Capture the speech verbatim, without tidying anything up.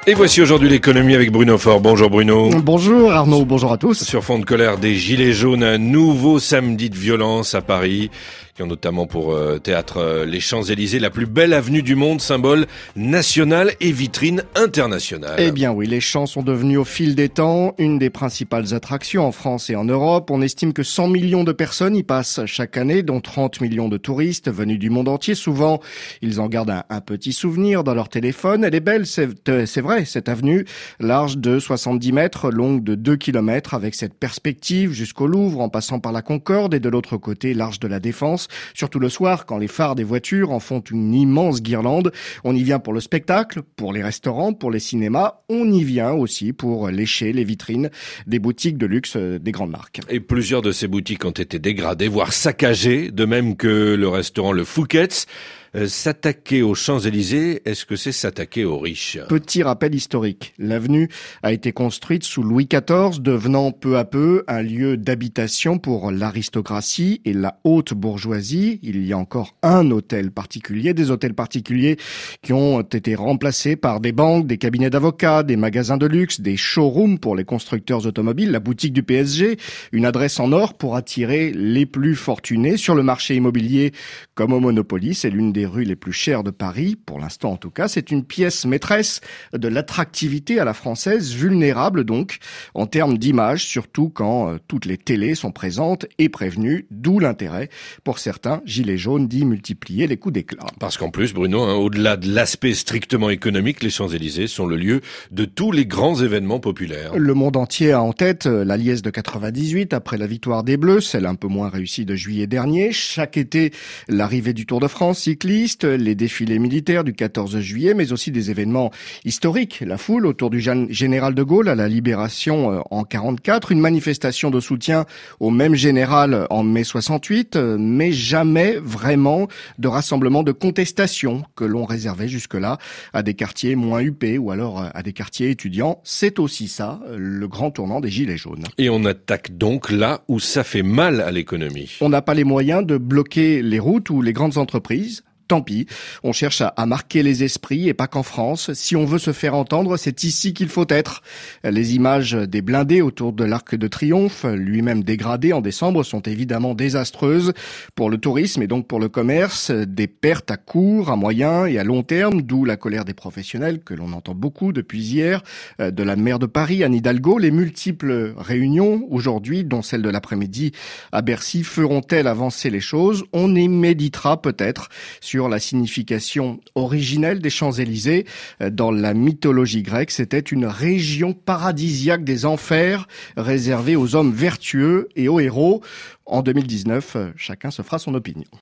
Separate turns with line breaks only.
Et voici aujourd'hui l'économie avec Bruno Faure. Bonjour Bruno.
Bonjour Arnaud, bonjour à tous.
Sur fond de colère des Gilets jaunes, un nouveau samedi de violence à Paris, qui ont notamment pour euh, théâtre euh, les Champs-Élysées, la plus belle avenue du monde, symbole national et vitrine internationale.
Eh bien oui, les Champs sont devenus au fil des temps une des principales attractions en France et en Europe. On estime que cent millions de personnes y passent chaque année, dont trente millions de touristes venus du monde entier. Souvent, ils en gardent un, un petit souvenir dans leur téléphone. Elle est belle, c'est, c'est vrai, cette avenue, large de soixante-dix mètres, longue de deux kilomètres, avec cette perspective jusqu'au Louvre, en passant par la Concorde, et de l'autre côté, large de la Défense. Surtout le soir, quand les phares des voitures en font une immense guirlande. On y vient pour le spectacle, pour les restaurants, pour les cinémas. On y vient aussi pour lécher les vitrines des boutiques de luxe des grandes marques.
Et plusieurs de ces boutiques ont été dégradées, voire saccagées, de même que le restaurant Le Fouquet's. Euh, s'attaquer aux Champs-Élysées, est-ce que c'est s'attaquer aux riches?
Petit rappel historique. L'avenue a été construite sous Louis quatorze, devenant peu à peu un lieu d'habitation pour l'aristocratie et la haute bourgeoisie. Il y a encore un hôtel particulier, des hôtels particuliers qui ont été remplacés par des banques, des cabinets d'avocats, des magasins de luxe, des showrooms pour les constructeurs automobiles, la boutique du P S G, une adresse en or pour attirer les plus fortunés. Sur le marché immobilier, comme au Monopoly, c'est l'une des rues les plus chères de Paris, pour l'instant en tout cas. C'est une pièce maîtresse de l'attractivité à la française, vulnérable donc en termes d'image, surtout quand euh, toutes les télés sont présentes et prévenues, d'où l'intérêt pour certains gilets jaunes d'y multiplier les coups d'éclat.
Parce qu'en plus, Bruno, hein, au-delà de l'aspect strictement économique, les Champs-Élysées sont le lieu de tous les grands événements populaires.
Le monde entier a en tête la liesse de quatre-vingt-dix-huit après la victoire des Bleus, celle un peu moins réussie de juillet dernier. Chaque été, l'arrivée du Tour de France cycliste, les défilés militaires du quatorze juillet, mais aussi des événements historiques. La foule autour du général de Gaulle à la Libération en quarante-quatre, une manifestation de soutien au même général en mai soixante-huit, mais jamais vraiment de rassemblement de contestation que l'on réservait jusque-là à des quartiers moins huppés ou alors à des quartiers étudiants. C'est aussi ça, le grand tournant des Gilets jaunes.
Et on attaque donc là où ça fait mal à l'économie.
On n'a pas les moyens de bloquer les routes ou les grandes entreprises. Tant pis, on cherche à, à marquer les esprits et pas qu'en France. Si on veut se faire entendre, c'est ici qu'il faut être. Les images des blindés autour de l'Arc de Triomphe, lui-même dégradé en décembre, sont évidemment désastreuses pour le tourisme et donc pour le commerce. Des pertes à court, à moyen et à long terme, d'où la colère des professionnels que l'on entend beaucoup depuis hier, de la maire de Paris, Anne Hidalgo. Les multiples réunions aujourd'hui, dont celle de l'après-midi à Bercy, feront-elles avancer les choses? On y méditera peut-être sur la signification originelle des Champs-Élysées. Dans la mythologie grecque, c'était une région paradisiaque des enfers réservée aux hommes vertueux et aux héros. En deux mille dix-neuf, chacun se fera son opinion.